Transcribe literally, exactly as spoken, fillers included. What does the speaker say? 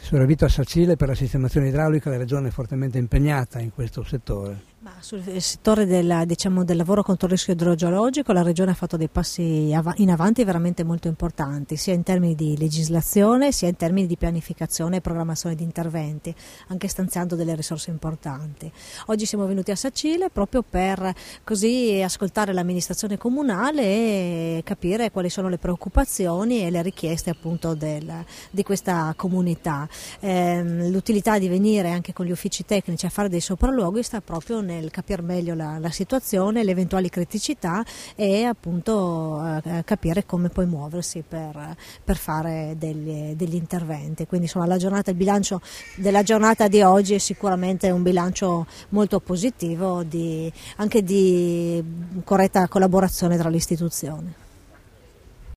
Assessore Vito, a Sacile per la sistemazione idraulica la Regione è fortemente impegnata in questo settore. Ma sul settore del, diciamo, del lavoro contro il rischio idrogeologico la Regione ha fatto dei passi in avanti veramente molto importanti, sia in termini di legislazione sia in termini di pianificazione e programmazione di interventi, anche stanziando delle risorse importanti. Oggi siamo venuti a Sacile proprio per così ascoltare l'amministrazione comunale e capire quali sono le preoccupazioni e le richieste appunto del, di questa comunità. Eh, l'utilità di venire anche con gli uffici tecnici a fare dei sopralluoghi sta proprio nel nel capire meglio la, la situazione, le eventuali criticità e appunto eh, capire come poi muoversi per, per fare degli, degli interventi. Quindi insomma la giornata, il bilancio della giornata di oggi è sicuramente un bilancio molto positivo di, anche di corretta collaborazione tra le istituzioni.